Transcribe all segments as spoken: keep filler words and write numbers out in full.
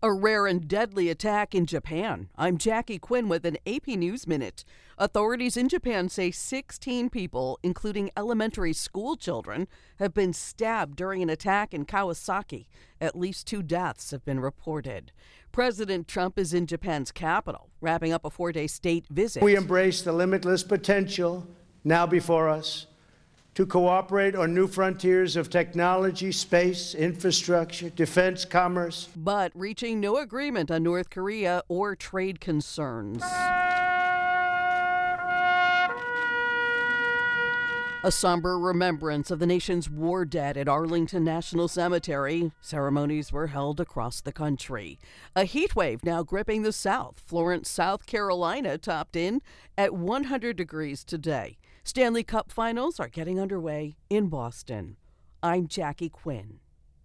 A rare and deadly attack in Japan. I'm Jackie Quinn with an A P News Minute. Authorities in Japan say sixteen people, including elementary school children, have been stabbed during an attack in Kawasaki. At least two deaths have been reported. President Trump is in Japan's capital, wrapping up a four-day state visit. We embrace the limitless potential now before us to cooperate on new frontiers of technology, space, infrastructure, defense, commerce. But reaching no agreement on North Korea or trade concerns. A somber remembrance of the nation's war dead at Arlington National Cemetery. Ceremonies were held across the country. A heat wave now gripping the South. Florence, South Carolina topped in at one hundred degrees today. Stanley Cup finals are getting underway in Boston. I'm Jackie Quinn.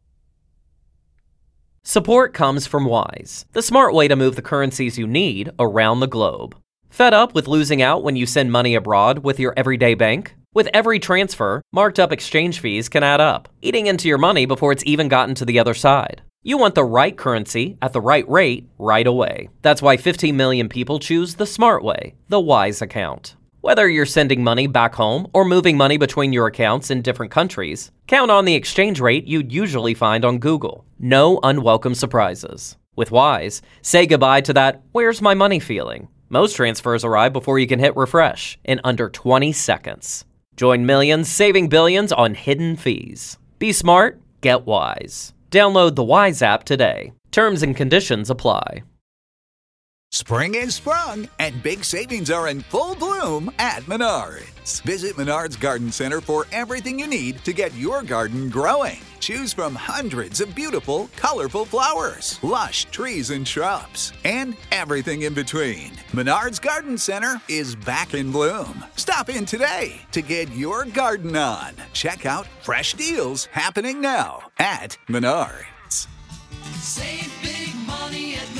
Support comes from Wise, the smart way to move the currencies you need around the globe. Fed up with losing out when you send money abroad with your everyday bank? With every transfer, marked up exchange fees can add up, eating into your money before it's even gotten to the other side. You want the right currency at the right rate right away. That's why fifteen million people choose the smart way, the Wise account. Whether you're sending money back home or moving money between your accounts in different countries, count on the exchange rate you'd usually find on Google. No unwelcome surprises. With Wise, say goodbye to that "where's my money" feeling. Most transfers arrive before you can hit refresh in under twenty seconds. Join millions saving billions on hidden fees. Be smart, get Wise. Download the Wise app today. Terms and conditions apply. Spring is sprung, and big savings are in full bloom at Menards. Visit Menards Garden Center for everything you need to get your garden growing. Choose from hundreds of beautiful, colorful flowers, lush trees and shrubs, and everything in between. Menards Garden Center is back in bloom. Stop in today to get your garden on. Check out fresh deals happening now at Menards. Save big money at Menards.